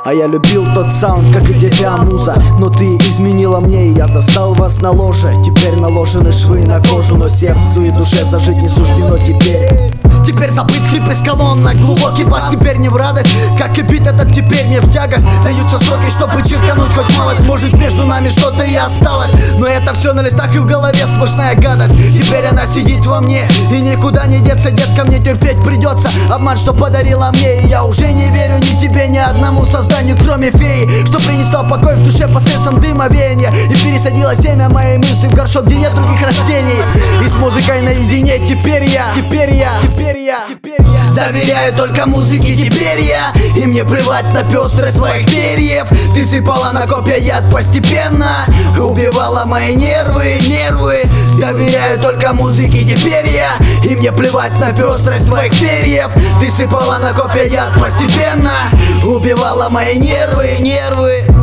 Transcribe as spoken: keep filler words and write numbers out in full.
А я любил тот саунд, как и тебя, муза. Но ты изменила мне, и я застал вас на ложе. Теперь наложены швы на кожу, но сердцу и душе зажить не суждено теперь. Теперь забыт хрип из колоннок, глубокий бас теперь не в радость. Как и бит этот теперь мне в тягость. Даются сроки, чтобы черкануть хоть малость. Может между нами что-то и осталось, но это все на листах и в голове сплошная гадость. Теперь она сидит во мне, и никуда не деться, детка, мне терпеть придется обман, что подарила мне. И я уже не верю ни тебе, ни одному созданию, кроме феи, что принесла покой в душе посредством дыма веяния. И пересадила семя моей мысли в горшок, где нет других растений. И с музыкой наедине теперь я, теперь я, теперь я, теперь я доверяю только музыке теперь я. И мне плевать на пестрость своих перьев. Ты сыпала на копья яд постепенно, убивала мои нервы, нервы. Доверяю только музыке теперь я. И мне плевать на пестрость твоих перьев. Ты сыпала на копья яд постепенно, убивала мои нервы, нервы.